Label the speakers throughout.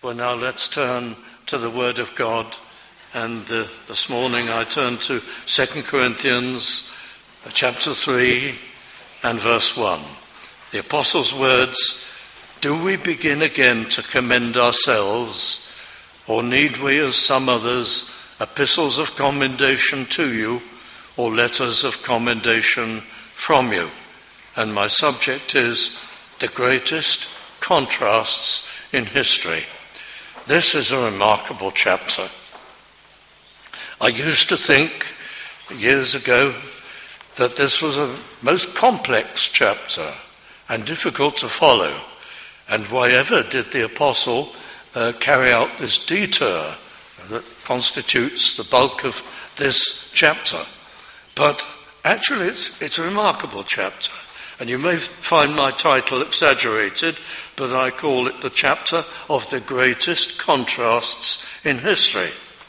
Speaker 1: Well, now let's turn to the Word of God. And this morning I turn to 2 Corinthians chapter 3 and verse 1. The Apostle's words, "Do we begin again to commend ourselves, or need we, as some others, epistles of commendation to you, or letters of commendation from you?" And my subject is the greatest contrasts in history. This is a remarkable chapter. I used to think years ago that this was a most complex chapter and difficult to follow. And why ever did the apostle carry out this detour that constitutes the bulk of this chapter? But actually it's a remarkable chapter. And you may find my title exaggerated, but I call it the chapter of the greatest contrasts in history.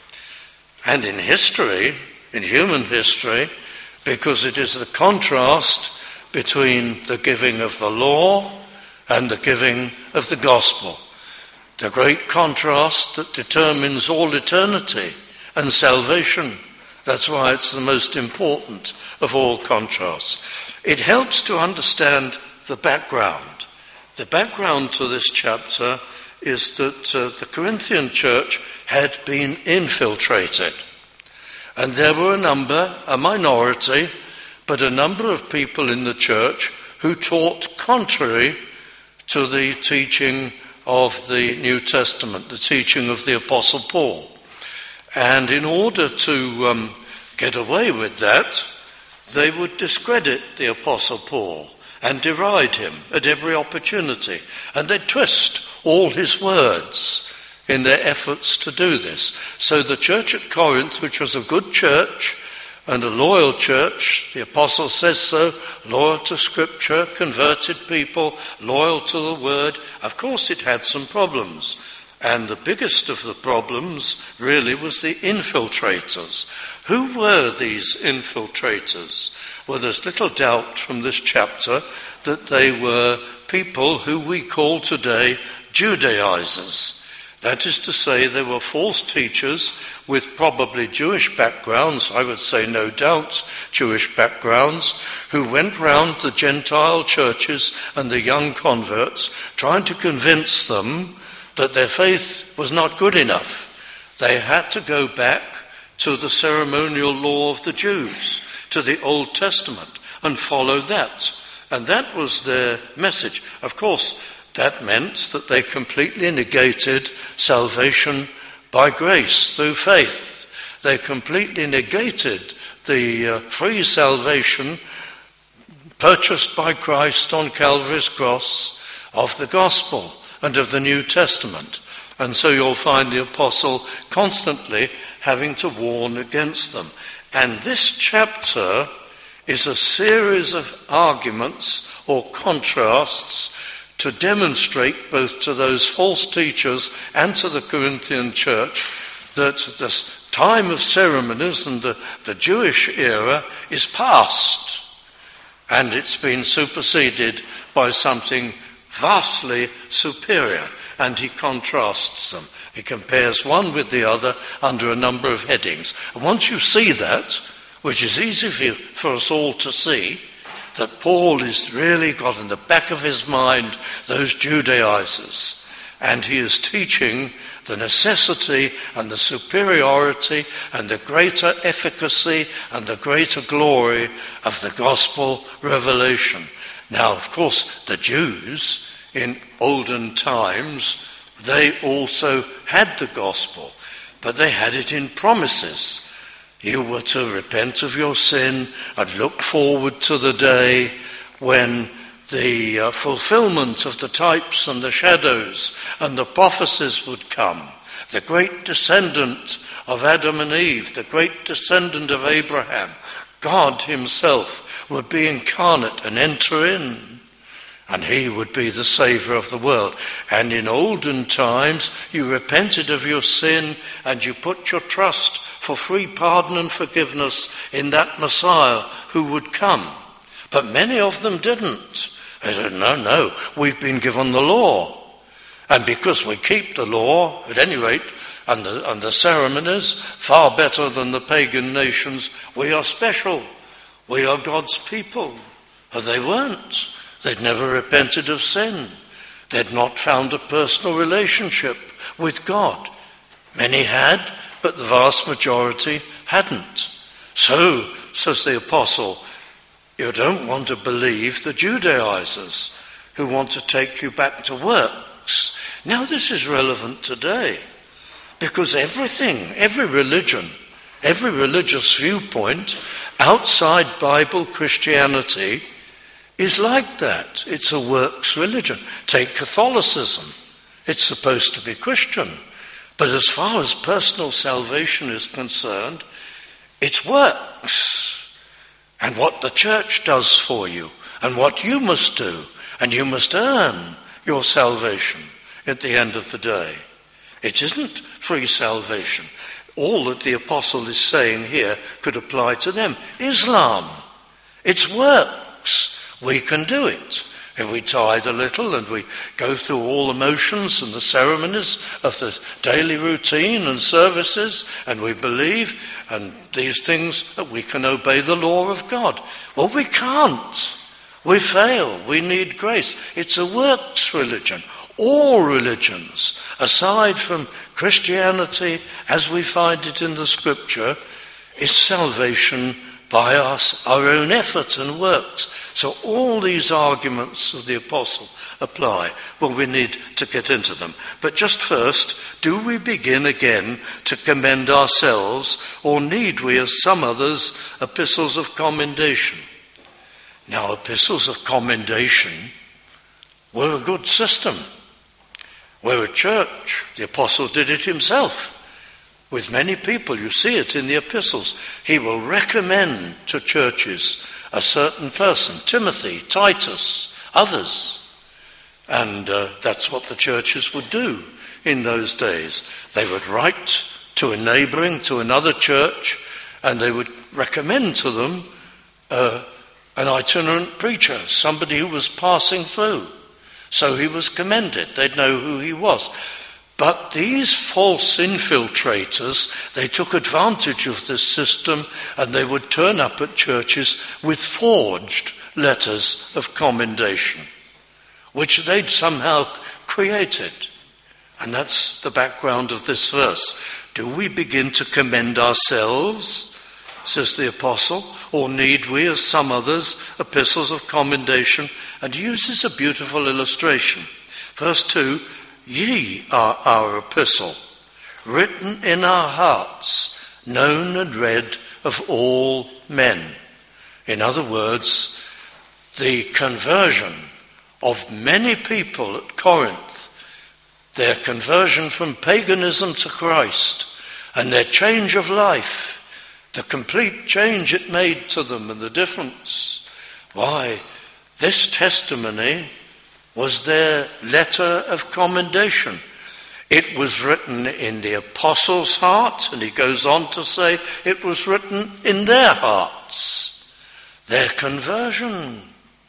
Speaker 1: And in history, in human history, because it is the contrast between the giving of the law and the giving of the gospel. The great contrast that determines all eternity and salvation. That's why it's the most important of all contrasts. It helps to understand the background. The background to this chapter is that the Corinthian church had been infiltrated. And there were a minority, but a number of people in the church who taught contrary to the teaching of the New Testament, the teaching of the Apostle Paul. And in order to get away with that, they would discredit the Apostle Paul and deride him at every opportunity. And they'd twist all his words in their efforts to do this. So the church at Corinth, which was a good church and a loyal church, the apostle says so, loyal to Scripture, converted people, loyal to the Word, of course it had some problems. And the biggest of the problems really was the infiltrators. Who were these infiltrators? Well, there's little doubt from this chapter that they were people who we call today Judaizers. That is to say, they were false teachers with probably Jewish backgrounds, I would say no doubt Jewish backgrounds, who went round the Gentile churches and the young converts trying to convince them that their faith was not good enough. They had to go back to the ceremonial law of the Jews, to the Old Testament, and follow that. And that was their message. Of course, that meant that they completely negated salvation by grace through faith. They completely negated the free salvation purchased by Christ on Calvary's cross of the gospel and of the New Testament. And so you'll find the apostle constantly having to warn against them. And this chapter is a series of arguments or contrasts to demonstrate both to those false teachers and to the Corinthian church that the time of ceremonies and the Jewish era is past, and it's been superseded by something vastly superior. And he contrasts them. He compares one with the other under a number of headings. And once you see that, which is easy for us all to see, that Paul has really got in the back of his mind those Judaizers. And he is teaching the necessity and the superiority and the greater efficacy and the greater glory of the gospel revelation. Now, of course, the Jews in olden times, they also had the gospel, but they had it in promises. You were to repent of your sin and look forward to the day when the fulfillment of the types and the shadows and the prophecies would come. The great descendant of Adam and Eve, the great descendant of Abraham, God himself would be incarnate and enter in, and he would be the Saviour of the world. And in olden times, you repented of your sin and you put your trust for free pardon and forgiveness in that Messiah who would come. But many of them didn't. They said, no, we've been given the law. And because we keep the law, at any rate, and the ceremonies, far better than the pagan nations, we are special. We are God's people. And they weren't. They'd never repented of sin. They'd not found a personal relationship with God. Many had, but the vast majority hadn't. So, says the apostle, you don't want to believe the Judaizers who want to take you back to works. Now this is relevant today because every religion, every religious viewpoint outside Bible Christianity is like that. It's a works religion. Take Catholicism. It's supposed to be Christian. But as far as personal salvation is concerned, it's works. And what the church does for you, and what you must do, and you must earn your salvation at the end of the day. It isn't free salvation. All that the apostle is saying here could apply to them. Islam, it's works. We can do it. If we tithe a little and we go through all the motions and the ceremonies of the daily routine and services, and we believe and these things, that we can obey the law of God. Well, we can't. We fail. We need grace. It's a works religion. All religions, aside from Christianity as we find it in the scripture, is salvation by us, our own effort and works. So all these arguments of the apostle apply. Well, we need to get into them. But just first, do we begin again to commend ourselves, or need we, as some others, epistles of commendation? Now, epistles of commendation were a good system. We're a church. The apostle did it himself. With many people, you see it in the epistles. He will recommend to churches a certain person, Timothy, Titus, others. And that's what the churches would do in those days. They would write to a neighbouring, to another church, and they would recommend to them an itinerant preacher, somebody who was passing through. So he was commended. They'd know who he was. But these false infiltrators, they took advantage of this system, and they would turn up at churches with forged letters of commendation, which they'd somehow created. And that's the background of this verse. Do we begin to commend ourselves, says the apostle, or need we, as some others, epistles of commendation? And he uses a beautiful illustration. Verse 2, ye are our epistle, written in our hearts, known and read of all men. In other words, the conversion of many people at Corinth, their conversion from paganism to Christ, and their change of life, the complete change it made to them and the difference. Why, this testimony was their letter of commendation. It was written in the apostle's heart, and he goes on to say it was written in their hearts. Their conversion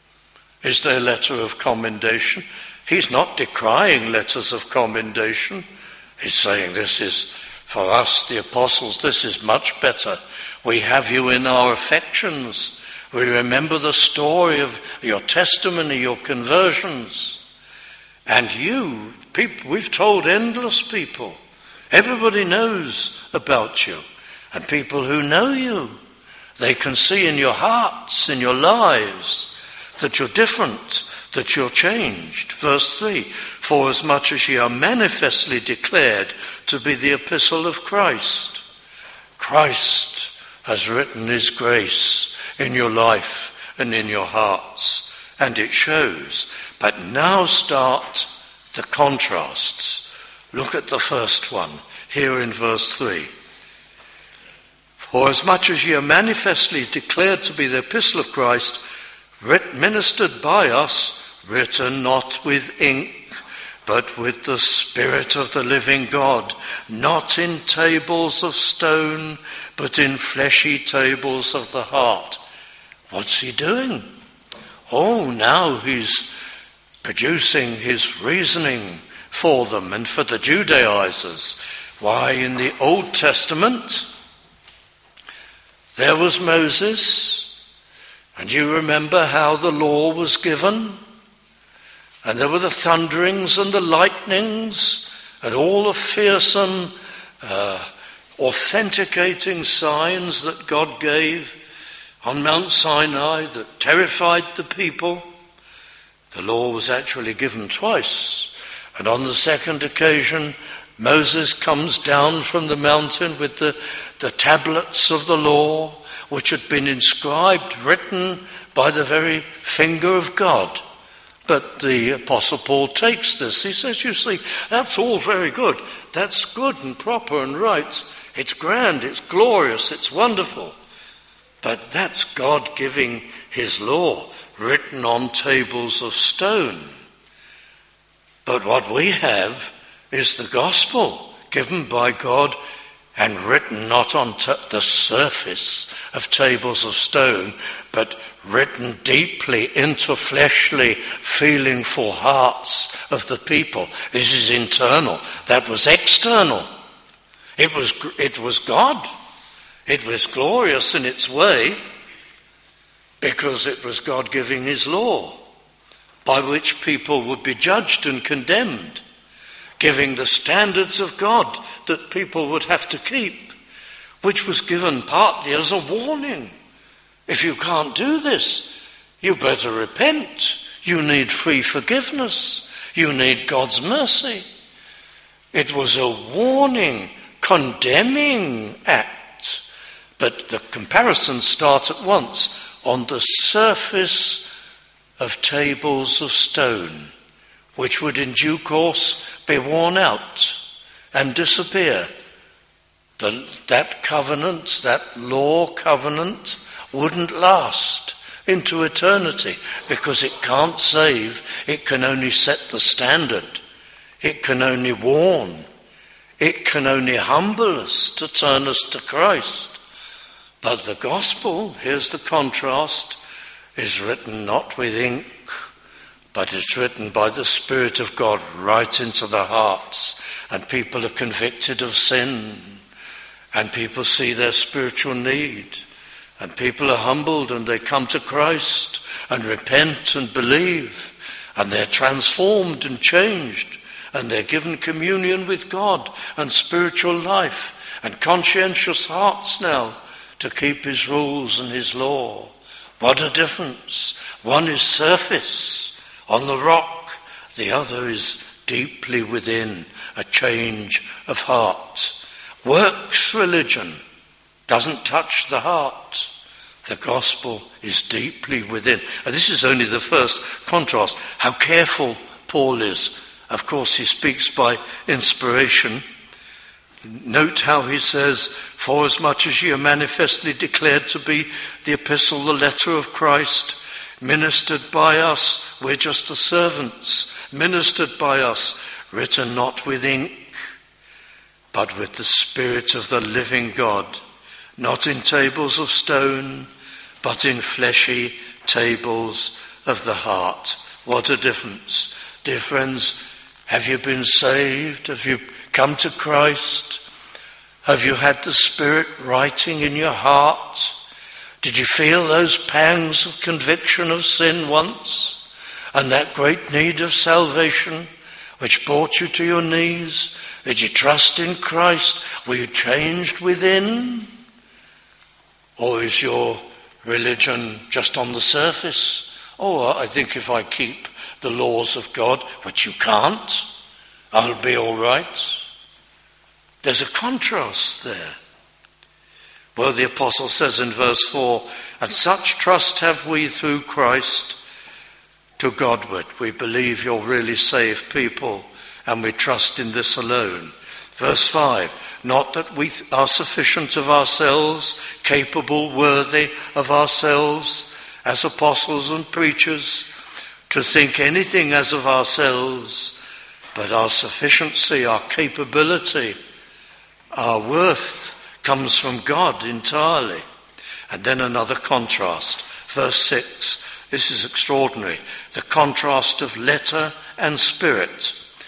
Speaker 1: is their letter of commendation. He's not decrying letters of commendation. He's saying this is, for us, the apostles, this is much better. We have you in our affections. We remember the story of your testimony, your conversions. And you, people, we've told endless people. Everybody knows about you. And people who know you, they can see in your hearts, in your lives, that you're different, that you're changed. Verse 3, for as much as ye are manifestly declared to be the epistle of Christ. Christ has written his grace in your life and in your hearts, and it shows. But now start the contrasts. Look at the first one here in verse 3. For as much as ye are manifestly declared to be the epistle of Christ, ministered by us, written not with ink, but with the Spirit of the living God, not in tables of stone, but in fleshy tables of the heart. What's he doing? Oh, now he's producing his reasoning for them and for the Judaizers. Why, in the Old Testament, there was Moses, and you remember how the law was given, and there were the thunderings and the lightnings and all the fearsome authenticating signs that God gave on Mount Sinai that terrified the people. The law was actually given twice, and on the second occasion Moses comes down from the mountain with the tablets of the law, which had been inscribed, written by the very finger of God. But the Apostle Paul takes this. He says, you see, that's all very good. That's good and proper and right. It's grand, it's glorious, it's wonderful. But that's God giving his law, written on tables of stone. But what we have is the gospel, given by God and written not on the surface of tables of stone, but written deeply into fleshly, feelingful hearts of the people. This is internal. That was external. It was God. It was glorious in its way because it was God giving his law by which people would be judged and condemned, giving the standards of God that people would have to keep, which was given partly as a warning. If you can't do this, you better repent. You need free forgiveness. You need God's mercy. It was a warning, condemning act. But the comparisons start at once on the surface of tables of stone, which would in due course be worn out and disappear. That covenant, that law covenant, wouldn't last into eternity because it can't save. It can only set the standard. It can only warn. It can only humble us to turn us to Christ. But the gospel, here's the contrast, is written not with ink, but it's written by the Spirit of God right into the hearts, and people are convicted of sin, and people see their spiritual need, and people are humbled and they come to Christ and repent and believe, and they're transformed and changed, and they're given communion with God and spiritual life and conscientious hearts now to keep his rules and his law. What a difference. One is surface, on the rock, the other is deeply within, a change of heart. Works religion doesn't touch the heart. The gospel is deeply within. And this is only the first contrast. How careful Paul is. Of course, he speaks by inspiration. Note how he says, for as much as ye are manifestly declared to be the epistle, the letter of Christ, ministered by us, we're just the servants, ministered by us, written not with ink, but with the Spirit of the living God, not in tables of stone, but in fleshy tables of the heart. What a difference. Dear friends, have you been saved? Have you come to Christ? Have you had the Spirit writing in your heart? Did you feel those pangs of conviction of sin once? And that great need of salvation which brought you to your knees? Did you trust in Christ? Were you changed within? Or is your religion just on the surface? Oh, I think if I keep the laws of God, which you can't, I'll be all right. There's a contrast there. Well, the apostle says in verse 4, and such trust have we through Christ to Godward. We believe you're really saved people, and we trust in this alone. Verse 5, not that we are sufficient of ourselves, capable, worthy of ourselves, as apostles and preachers, to think anything as of ourselves, but our sufficiency, our capability, our worth comes from God entirely. And then another contrast. Verse 6, this is extraordinary. The contrast of letter and spirit.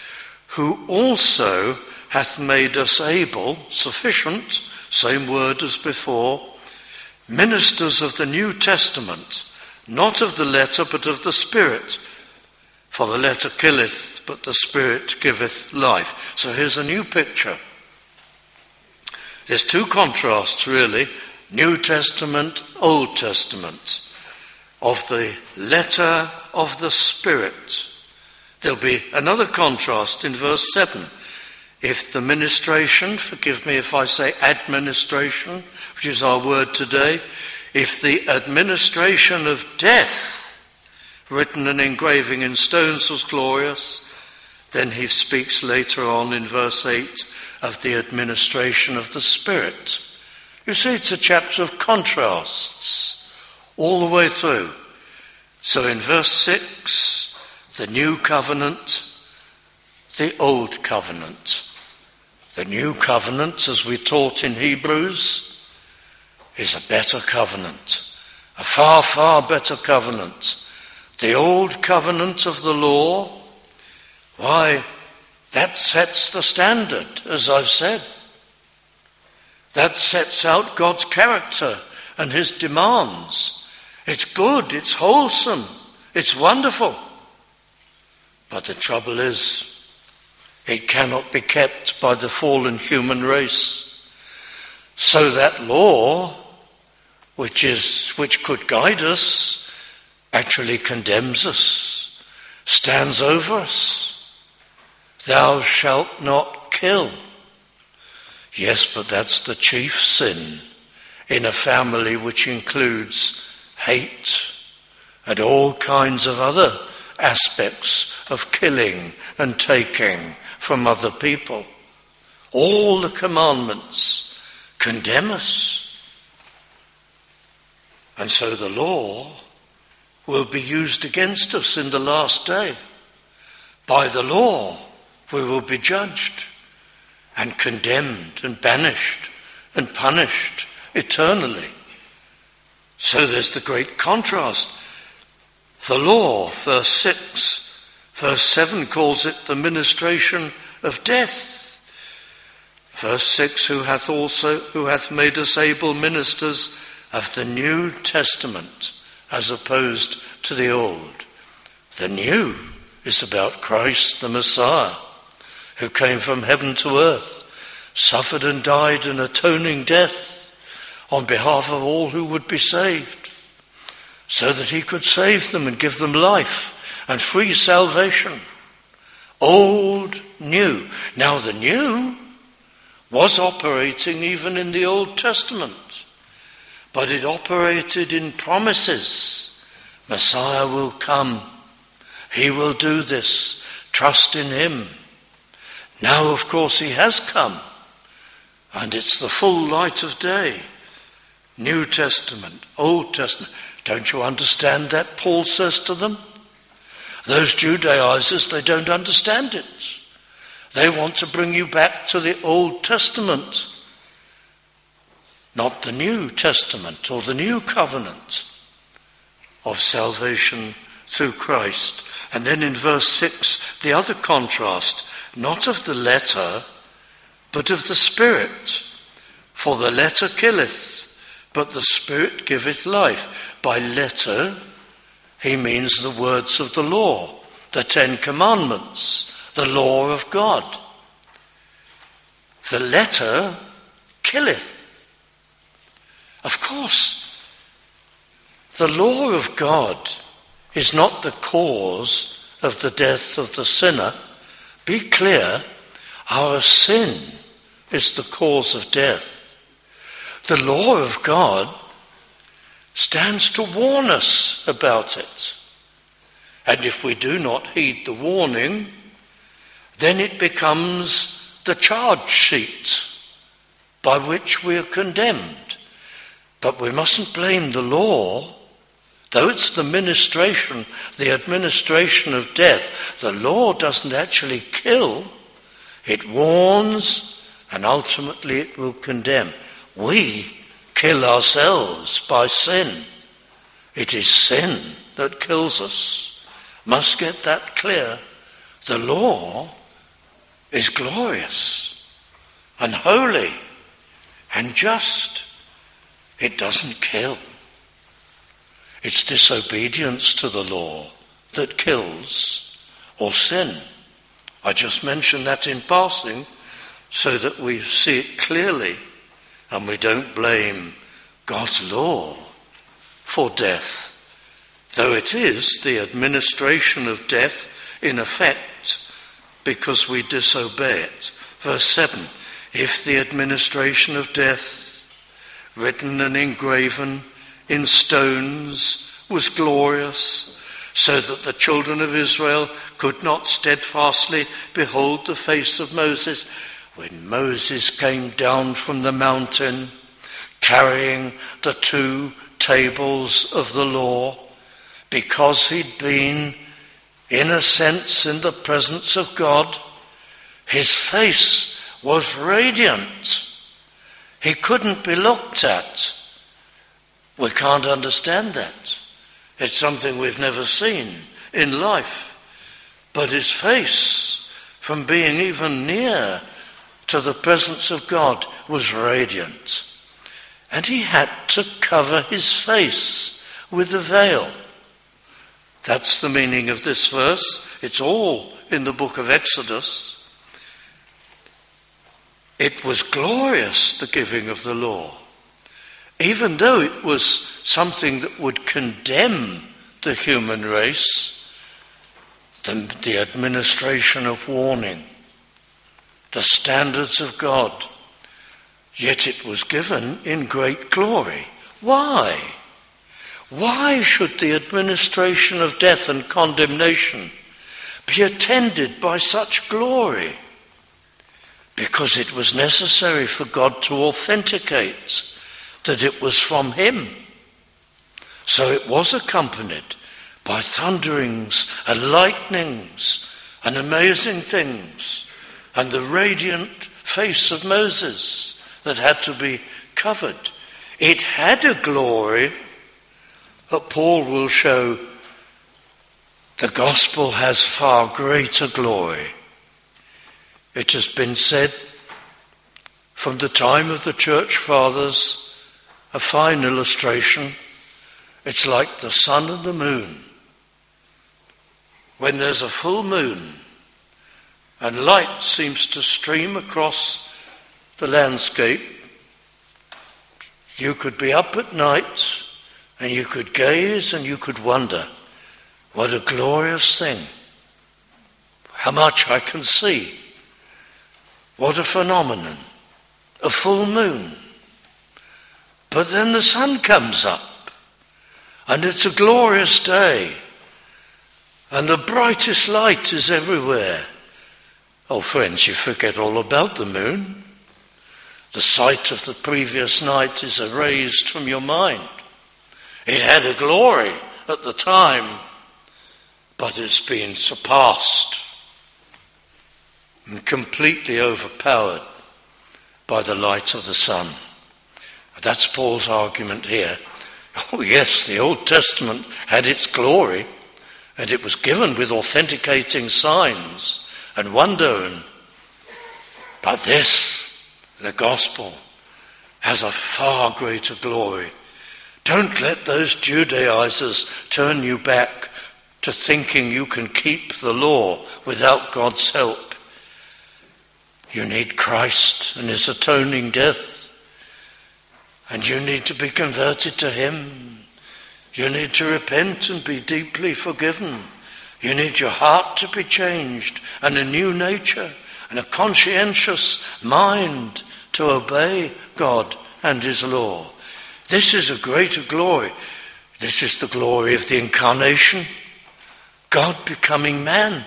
Speaker 1: who also hath made us able, sufficient, same word as before, ministers of the New Testament, not of the letter, but of the Spirit. For the letter killeth, but the Spirit giveth life. So here's a new picture. There's two contrasts, really, New Testament, Old Testament, of the letter of the Spirit. There'll be another contrast in verse 7. If the ministration, forgive me if I say administration, which is our word today, if the administration of death, written and engraving in stones, was glorious, then he speaks later on in verse 8 of the administration of the Spirit. You see, it's a chapter of contrasts all the way through. So in verse 6, the new covenant, the old covenant. The new covenant, as we taught in Hebrews, is a better covenant, a far, far better covenant. The old covenant of the law, why, that sets the standard, as I've said. That sets out God's character and his demands. It's good, it's wholesome, it's wonderful. But the trouble is, it cannot be kept by the fallen human race. So that law, which could guide us, actually condemns us, stands over us. Thou shalt not kill. Yes, but that's the chief sin in a family which includes hate and all kinds of other aspects of killing and taking from other people. All the commandments condemn us. And so the law will be used against us in the last day. By the law we will be judged and condemned and banished and punished eternally. So there's the great contrast. The law, verse 6, verse 7 calls it the ministration of death. Verse 6, who hath made us able ministers of the New Testament, as opposed to the old. The new is about Christ the Messiah, who came from heaven to earth, suffered and died an atoning death on behalf of all who would be saved, so that he could save them and give them life and free salvation. Old, new. Now the new was operating even in the Old Testament, but it operated in promises. Messiah will come. He will do this. Trust in him. Now, of course, he has come, and it's the full light of day. New Testament, Old Testament. Don't you understand that, Paul says to them? Those Judaizers, they don't understand it. They want to bring you back to the Old Testament, not the New Testament or the New Covenant of salvation through Christ. And then in verse 6, the other contrast, not of the letter, but of the Spirit. For the letter killeth, but the Spirit giveth life. By letter, he means the words of the law, the 10 Commandments, the law of God. The letter killeth. Of course, the law of God is not the cause of the death of the sinner. Be clear, our sin is the cause of death. The law of God stands to warn us about it. And if we do not heed the warning, then it becomes the charge sheet by which we are condemned. But we mustn't blame the law. Though it's the ministration, the administration of death, the law doesn't actually kill. It warns, and ultimately it will condemn. We kill ourselves by sin. It is sin that kills us. Must get that clear. The law is glorious and holy and just. It doesn't kill. It's disobedience to the law that kills, or sin. I just mention that in passing so that we see it clearly and we don't blame God's law for death, though it is the administration of death in effect because we disobey it. Verse 7, if the administration of death, written and engraven in stones, was glorious, so that the children of Israel could not steadfastly behold the face of Moses, when Moses came down from the mountain, carrying the 2 tables of the law, because he'd been, in a sense, in the presence of God, his face was radiant. He couldn't be looked at. We can't understand that. It's something we've never seen in life. But his face, from being even near to the presence of God, was radiant. And he had to cover his face with a veil. That's the meaning of this verse. It's all in the book of Exodus. It was glorious, the giving of the law, even though it was something that would condemn the human race, the administration of warning, the standards of God. Yet it was given in great glory. Why? Why should the administration of death and condemnation be attended by such glory? Because it was necessary for God to authenticate that it was from him. So it was accompanied by thunderings and lightnings and amazing things, and the radiant face of Moses that had to be covered. It had a glory that Paul will show the gospel has far greater glory. It has been said from the time of the church fathers, a fine illustration, it's like the sun and the moon. When there's a full moon and light seems to stream across the landscape, you could be up at night and you could gaze and you could wonder, what a glorious thing. How much I can see. What a phenomenon. A full moon. But then the sun comes up and it's a glorious day and the brightest light is everywhere. Oh friends, you forget all about the moon. The sight of the previous night is erased from your mind. It had a glory at the time, but it's been surpassed and completely overpowered by the light of the sun. That's Paul's argument here. Oh yes, the Old Testament had its glory, and it was given with authenticating signs and wonder. But this, the gospel, has a far greater glory. Don't let those Judaizers turn you back to thinking you can keep the law without God's help. You need Christ and his atoning death. And you need to be converted to him. You need to repent and be deeply forgiven. You need your heart to be changed and a new nature and a conscientious mind to obey God and his law. This is a greater glory. This is the glory of the incarnation, God becoming man.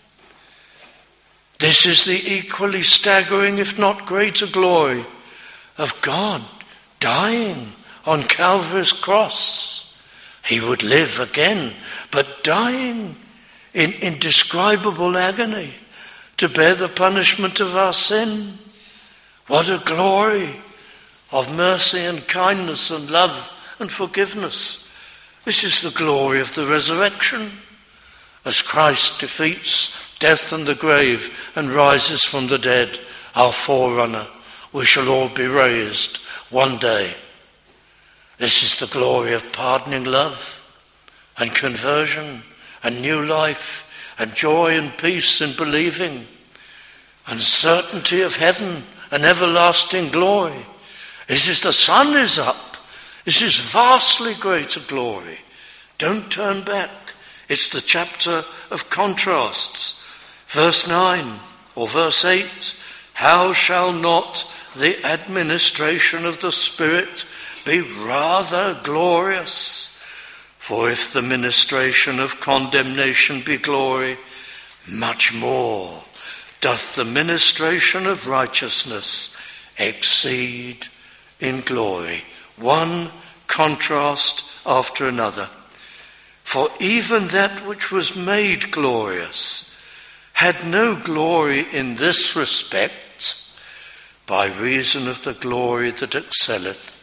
Speaker 1: This is the equally staggering, if not greater glory of God dying on Calvary's cross. He would live again, but dying in indescribable agony to bear the punishment of our sin. What a glory of mercy and kindness and love and forgiveness. This is the glory of the resurrection. As Christ defeats death and the grave and rises from the dead, our forerunner, we shall all be raised one day. This is the glory of pardoning love and conversion and new life and joy and peace in believing and certainty of heaven and everlasting glory. This is the sun is up. This is vastly greater glory. Don't turn back. It's the chapter of contrasts. Verse 9 or verse 8, how shall not the administration of the Spirit be rather glorious? For if the ministration of condemnation be glory, much more doth the ministration of righteousness exceed in glory. One contrast after another. For even that which was made glorious had no glory in this respect, by reason of the glory that excelleth.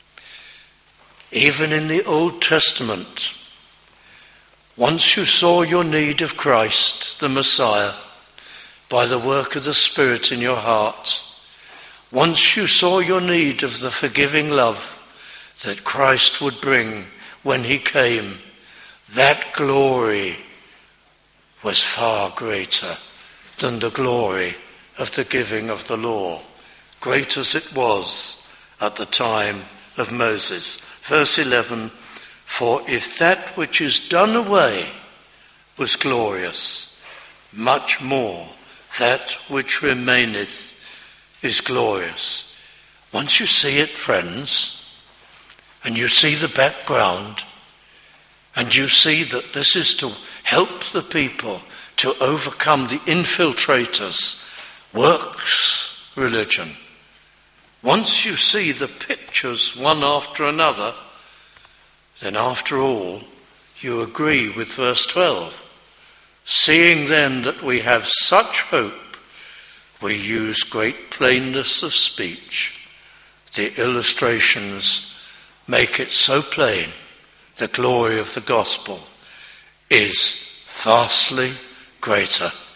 Speaker 1: Even in the Old Testament, once you saw your need of Christ, the Messiah, by the work of the Spirit in your heart, once you saw your need of the forgiving love that Christ would bring when he came, that glory was far greater than the glory of the giving of the law, great as it was at the time of Moses. Verse 11, for if that which is done away was glorious, much more that which remaineth is glorious. Once you see it, friends, and you see the background, and you see that this is to help the people to overcome the infiltrators, works religion. Once you see the pictures one after another, then after all, you agree with verse 12. Seeing then that we have such hope, we use great plainness of speech. The illustrations make it so plain. The glory of the gospel is vastly greater